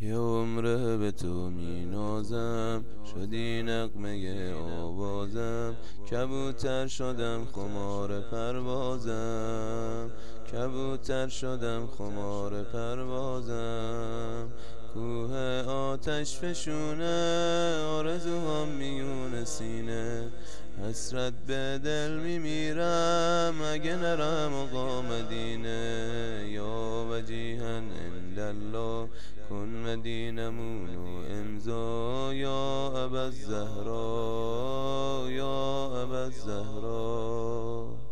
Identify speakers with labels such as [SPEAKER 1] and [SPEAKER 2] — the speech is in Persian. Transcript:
[SPEAKER 1] یه عمره به تو می نازم، شدی نغمه آوازم. کبوتر شدم خمار پروازم، کبوتر شدم خمار پروازم. کوه آتش فشونه، آرزوام میون سینه. حسرت به دل میمیرم اگه نرم آقا مدینه. یا وجیها عندالله کن مدینمون و امضا. یا ابا الزهرا، یا ابا الزهرا.